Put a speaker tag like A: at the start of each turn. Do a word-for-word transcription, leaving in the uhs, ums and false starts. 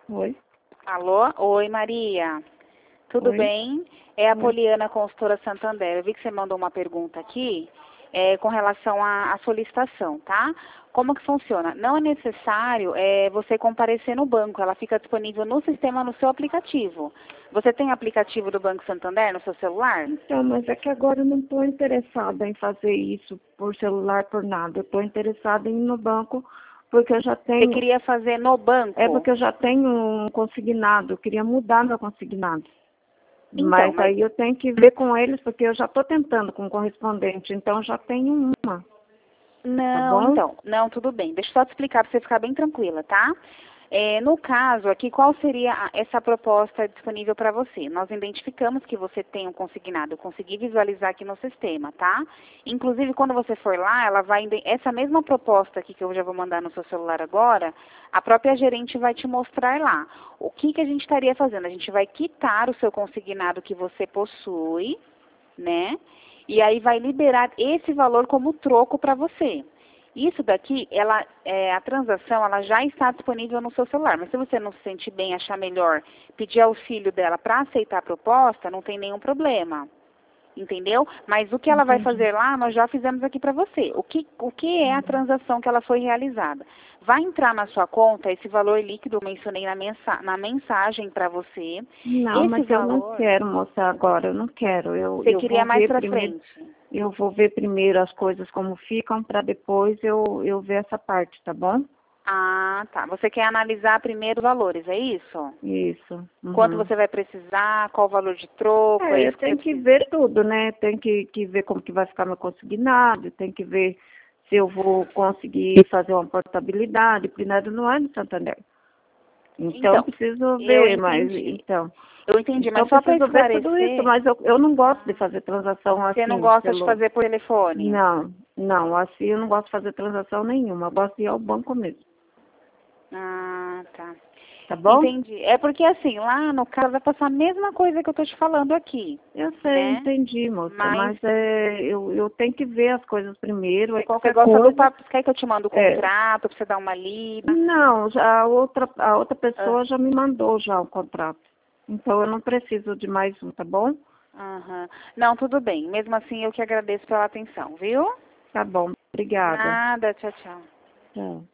A: Oi.
B: Alô? Oi, Maria. Tudo
A: Oi.
B: bem? É a
A: Oi.
B: Poliana, consultora Santander. Eu vi que você mandou uma pergunta aqui é, com relação à, à solicitação, tá? Como que funciona? Não é necessário é, você comparecer no banco. Ela fica disponível no sistema, no seu aplicativo. Você tem aplicativo do Banco Santander no seu celular?
A: Então, mas é que agora eu não estou interessada em fazer isso por celular, por nada. Eu estou interessada em ir no banco porque eu já
B: Você
A: tenho...
B: queria fazer no banco?
A: É porque eu já tenho um consignado. Eu queria mudar meu consignado.
B: Então,
A: Mas
B: mas
A: aí eu tenho que ver com eles, porque eu já estou tentando com correspondente. Então, eu já tenho uma. Tá
B: Não,
A: bom?
B: então, não, tudo bem. Deixa eu só te explicar para você ficar bem tranquila, tá? É, no caso aqui, qual seria a- essa proposta disponível para você? Nós identificamos que você tem um consignado, eu consegui visualizar aqui no sistema, tá? Inclusive, quando você for lá, ela vai, inde- essa mesma proposta aqui que eu já vou mandar no seu celular agora, a própria gerente vai te mostrar lá. O que que a gente estaria fazendo? A gente vai quitar o seu consignado que você possui, né? E aí vai liberar esse valor como troco para você. Isso daqui, ela, é, a transação, ela já está disponível no seu celular. Mas se você não se sente bem, achar melhor pedir auxílio dela para aceitar a proposta, não tem nenhum problema. Entendeu? Mas o que ela vai
A: Entendi.
B: fazer lá, nós já fizemos aqui para você. O que, o que é a transação que ela foi realizada? Vai entrar na sua conta esse valor líquido, eu mencionei na, mensa, na mensagem para você.
A: Não,
B: Esse
A: mas eu não
B: valor,
A: quero, moça, agora. Eu não quero. Eu,
B: você
A: eu
B: queria
A: vou
B: mais
A: ver
B: para
A: primeiro.
B: frente.
A: Eu vou ver primeiro as coisas como ficam, para depois eu, eu ver essa parte, tá bom?
B: Ah, tá. Você quer analisar primeiro os valores, é isso?
A: Isso.
B: Quanto
A: Uhum.
B: você vai precisar, qual o valor de troco, é
A: É, eu
B: isso que você
A: tenho que
B: precisa?
A: ver tudo, né? Tem que, que ver como que vai ficar meu consignado, tem que ver se eu vou conseguir fazer uma portabilidade. Primeiro não é no Santander. Então,
B: Então,
A: preciso
B: eu
A: ver, mas,
B: entendi.
A: então,
B: Eu entendi,
A: então
B: mas só para
A: preciso ver tudo isso,
B: esclarecer,
A: mas eu, eu não gosto de fazer transação
B: você não
A: assim,
B: gosta de
A: pelo,
B: fazer por telefone?
A: não, não, assim eu não gosto de fazer transação nenhuma, eu gosto de ir ao banco mesmo,
B: Ah, tá.
A: tá bom?
B: Entendi. É porque assim, lá no caso vai passar a mesma coisa que eu tô te falando aqui,
A: Eu sei,
B: né?
A: entendi, moça,
B: Mas
A: mas é, eu, eu tenho que ver as coisas primeiro, aí
B: você
A: qualquer
B: gosta do
A: coisa,
B: papel, quer que eu te mando o
A: é,
B: contrato pra você dar uma lida?
A: não, já a outra, a outra
B: Ah,
A: pessoa já me mandou já o contrato, então eu não preciso de mais um, tá bom?
B: aham. Não, tudo bem. Mesmo assim, eu que agradeço pela atenção, viu?
A: Tá bom, obrigada,
B: Nada, tchau, tchau.
A: tchau.